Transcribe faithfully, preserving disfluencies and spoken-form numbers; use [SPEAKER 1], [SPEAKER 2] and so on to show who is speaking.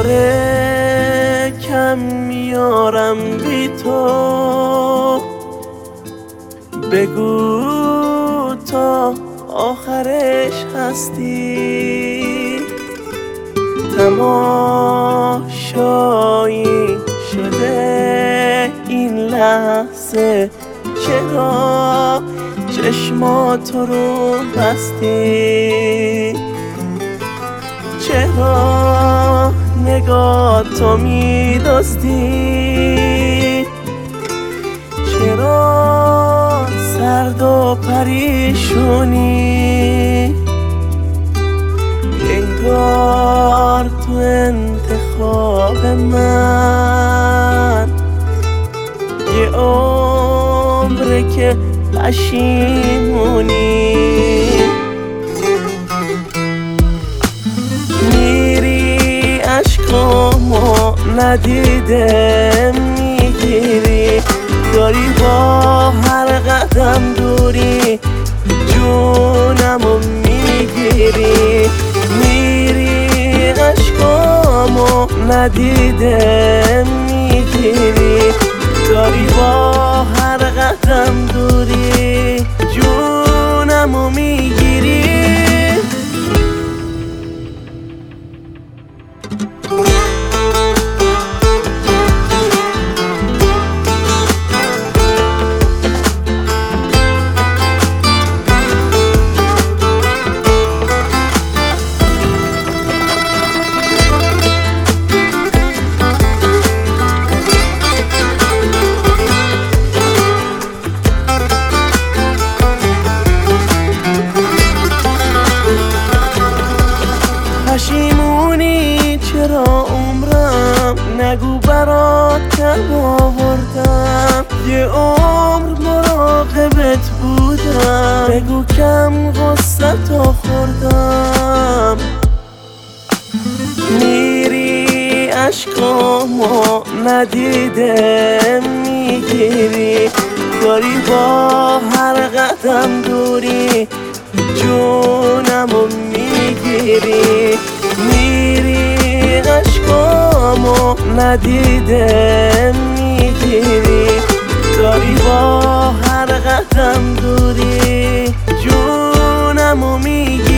[SPEAKER 1] داره کم میارم بی تو، بگو تا آخرش هستی. تماشایی شده این لحظه، چرا چشماتو رو بستی؟ چرا نگاه تو می‌دزدی؟ چرا سرد و پریشونی؟ انگار تو انتخاب من یه عمره که پشیمونی. میری عشقامو ندیده میگیری، داری با هر قدم دوری جونمو میگیری. میری عشقامو ندیده میگیری، داری با هر قدم دوری جونمو میگیری. پشیمونی چرا عمرم، نگو برات کم آوردم. یه عمر مراقبت بودم، بگو کم غصتو خوردم. میری عشقامو ندیده میگیری، داری با هر قدم دوری جونمو میگیری. میری عشقامو ندیده میگیری، داری با هر قدم دوری جونمو میگیری.